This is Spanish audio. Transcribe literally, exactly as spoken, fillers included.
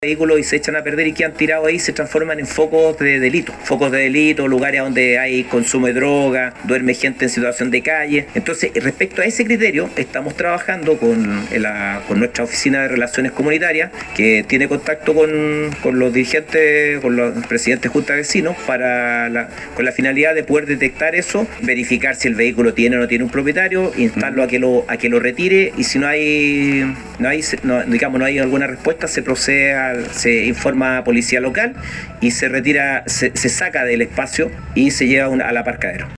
vehículos y se echan a perder y quedan tirados ahí, se transforman en focos de delito, focos de delito, lugares donde hay consumo de droga, duerme gente en situación de calle. Entonces, respecto a ese criterio, estamos trabajando con, la, con nuestra oficina de relaciones comunitarias, que tiene contacto con, con los dirigentes, con los presidentes de junta de vecinos, para la, con la finalidad de poder detectar eso, verificar si el vehículo tiene o no tiene un propietario, instarlo a que lo, a que lo retire, y si no hay, no hay, no, digamos, no hay alguna respuesta, se procede a se informa a policía local y se retira, se, se saca del espacio y se lleva una, al aparcadero.